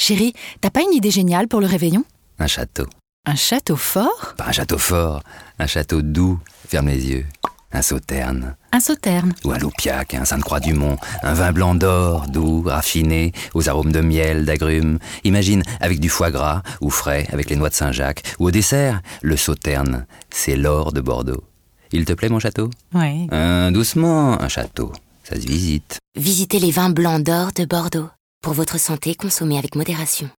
Chérie, t'as pas une idée géniale pour le réveillon? Un château. Un château fort? Pas un château fort, un château doux. Ferme les yeux. Un sauterne. Un sauterne. Ou un loupiac, un Sainte-Croix-du-Mont. Un vin blanc d'or, doux, raffiné, aux arômes de miel, d'agrumes. Imagine, avec du foie gras, ou frais, avec les noix de Saint-Jacques. Ou au dessert, le sauterne. C'est l'or de Bordeaux. Il te plaît, mon château? Oui. Doucement, un château. Ça se visite. Visitez les vins blancs d'or de Bordeaux. Pour votre santé, consommez avec modération.